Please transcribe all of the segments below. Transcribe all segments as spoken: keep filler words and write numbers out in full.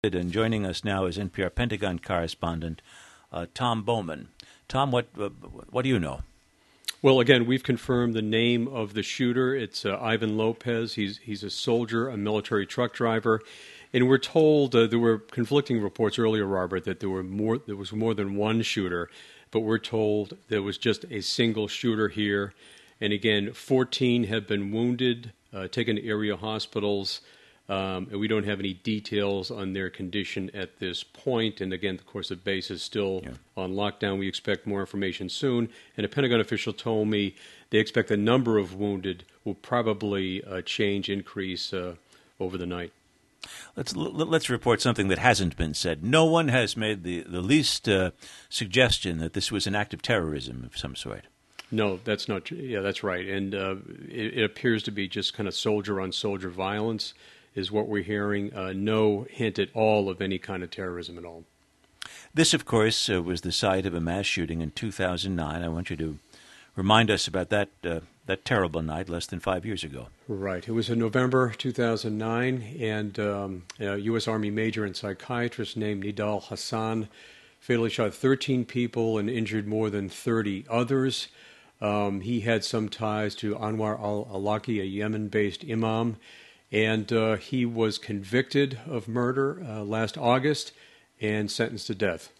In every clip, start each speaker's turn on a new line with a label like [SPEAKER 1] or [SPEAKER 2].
[SPEAKER 1] And joining us now is N P R Pentagon correspondent uh, Tom Bowman. Tom, what uh, what do you know?
[SPEAKER 2] Well, again, we've confirmed the name of the shooter. It's uh, Ivan Lopez. He's he's a soldier, a military truck driver, and we're told uh, there were conflicting reports earlier, Robert, that there were more. There was more than one shooter, but we're told there was just a single shooter here. And again, fourteen have been wounded, uh, taken to area hospitals. Um, and we don't have any details on their condition at this point. And again, of course, the base is still yeah. on lockdown. We expect more information soon. And a Pentagon official told me they expect the number of wounded will probably uh, change, increase uh, over the night.
[SPEAKER 1] Let's let's report something that hasn't been said. No one has made the, the least uh, suggestion that this was an act of terrorism of some sort.
[SPEAKER 2] No, that's not true. Yeah, that's right. And uh, it, it appears to be just kind of soldier-on-soldier violence is what we're hearing. Uh, no hint at all of any kind of terrorism at all.
[SPEAKER 1] This, of course, uh, was the site of a mass shooting in two thousand nine. I want you to remind us about that uh, that terrible night less than five years ago.
[SPEAKER 2] Right. It was in November two thousand nine, and um, a U S. Army major and psychiatrist named Nidal Hasan fatally shot thirteen people and injured more than thirty others. Um, he had some ties to Anwar al-Awlaki, a Yemen-based imam, and uh, he was convicted of murder uh, last August and sentenced to death.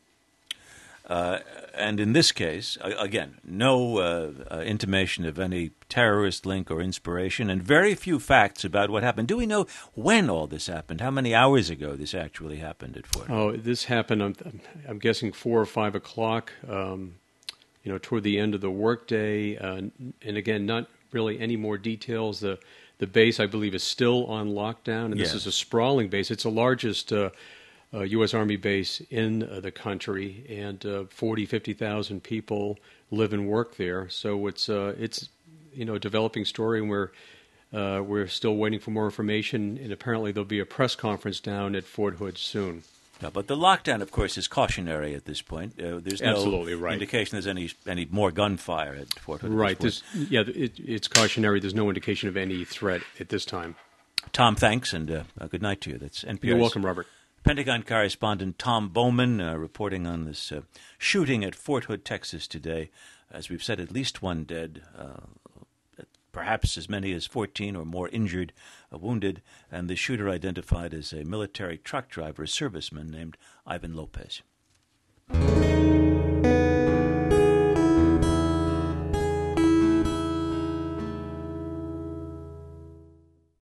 [SPEAKER 1] Uh, and in this case, again, no uh, uh, intimation of any terrorist link or inspiration, and very few facts about what happened. Do we know when all this happened? How many hours ago this actually happened at Fort Hood?
[SPEAKER 2] Oh, this happened, I'm, I'm guessing, four or five o'clock, um, you know, toward the end of the workday. Uh, and again, not really any more details. The The base, I believe, is still on lockdown, and this
[SPEAKER 1] yes.
[SPEAKER 2] is a sprawling base. It's the largest uh, uh, U S. Army base in uh, the country, and uh, forty, fifty thousand people live and work there. So it's uh, it's you know a developing story, and we're uh, we're still waiting for more information. And apparently, there'll be a press conference down at Fort Hood soon.
[SPEAKER 1] No, but the lockdown, of course, is cautionary at this point. Uh, there's no
[SPEAKER 2] Absolutely right.
[SPEAKER 1] indication there's any any more gunfire at Fort Hood.
[SPEAKER 2] Right.
[SPEAKER 1] At this
[SPEAKER 2] This, yeah, it, it's cautionary. There's no indication of any threat at this time.
[SPEAKER 1] Tom, thanks, and uh, uh, good night to you. That's N P R's
[SPEAKER 2] You're welcome, Robert.
[SPEAKER 1] Pentagon correspondent Tom Bowman uh, reporting on this uh, shooting at Fort Hood, Texas today. As we've said, at least one dead, uh, perhaps as many as fourteen or more injured, uh, wounded, and the shooter identified as a military truck driver, a serviceman named Ivan Lopez.